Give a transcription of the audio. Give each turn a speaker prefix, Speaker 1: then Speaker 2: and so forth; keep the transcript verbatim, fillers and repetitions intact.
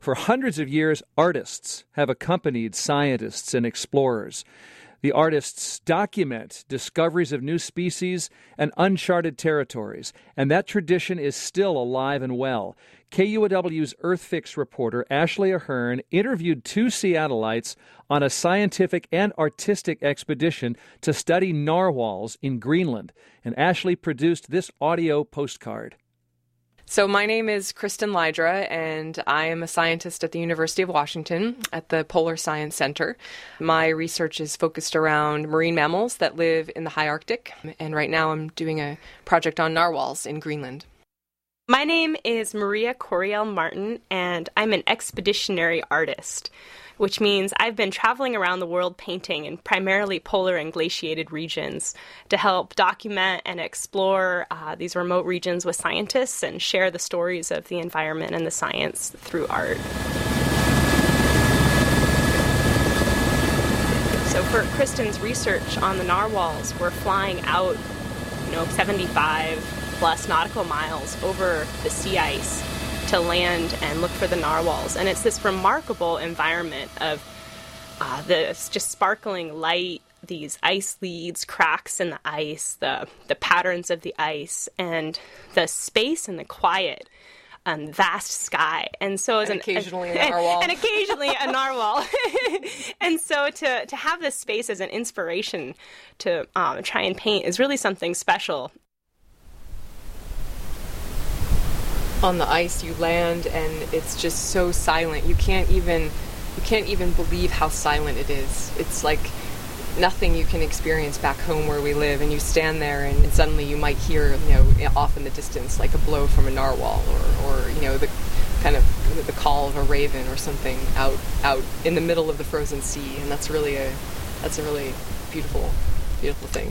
Speaker 1: For hundreds of years, artists have accompanied scientists and explorers. The artists document discoveries of new species and uncharted territories, and that tradition is still alive and well. K U O W's EarthFix reporter Ashley Ahern interviewed two Seattleites on a scientific and artistic expedition to study narwhals in Greenland, and Ashley produced this audio postcard.
Speaker 2: So my name is Kristen Lydra, and I am a scientist at the University of Washington at the Polar Science Center. My research is focused around marine mammals that live in the high Arctic, and right now I'm doing a project on narwhals in Greenland.
Speaker 3: My name is Maria Coriel Martin, and I'm an expeditionary artist, which means I've been traveling around the world painting in primarily polar and glaciated regions to help document and explore uh, these remote regions with scientists and share the stories of the environment and the science through art. So for Kristen's research on the narwhals, we're flying out, you know, seventy-five plus nautical miles over the sea ice to land and look for the narwhals. And it's this remarkable environment of uh, this just sparkling light, these ice leads, cracks in the ice, the, the patterns of the ice, and the space and the quiet, um, vast sky. And so as
Speaker 2: and
Speaker 3: an,
Speaker 2: occasionally
Speaker 3: and,
Speaker 2: a narwhal.
Speaker 3: And, and occasionally a narwhal. And so to, to have this space as an inspiration to um, try and paint is really something special.
Speaker 2: On the ice, you land, and it's just so silent. You can't even, you can't even believe how silent it is. It's like nothing you can experience back home where we live. And you stand there, and suddenly you might hear, you know, off in the distance, like a blow from a narwhal, or, or you know, the kind of the call of a raven or something out, out in the middle of the frozen sea. And that's really a, that's a really beautiful, beautiful thing.